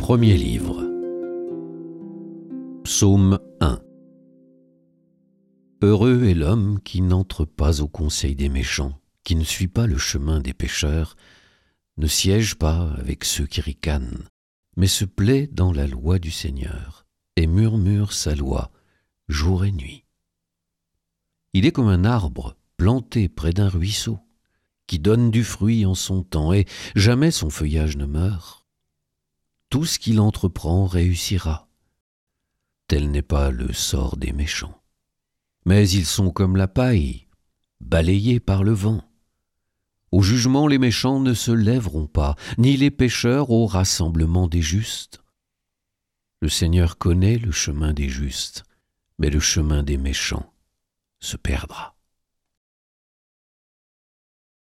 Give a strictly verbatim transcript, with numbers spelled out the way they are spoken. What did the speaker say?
Premier livre. Psaume un. Heureux est l'homme qui n'entre pas au conseil des méchants, qui ne suit pas le chemin des pécheurs, ne siège pas avec ceux qui ricanent, mais se plaît dans la loi du Seigneur et murmure sa loi jour et nuit. Il est comme un arbre planté près d'un ruisseau, qui donne du fruit en son temps et jamais son feuillage ne meurt. Tout ce qu'il entreprend réussira. Tel n'est pas le sort des méchants. Mais ils sont comme la paille, balayés par le vent. Au jugement, les méchants ne se lèveront pas, ni les pécheurs au rassemblement des justes. Le Seigneur connaît le chemin des justes, mais le chemin des méchants se perdra.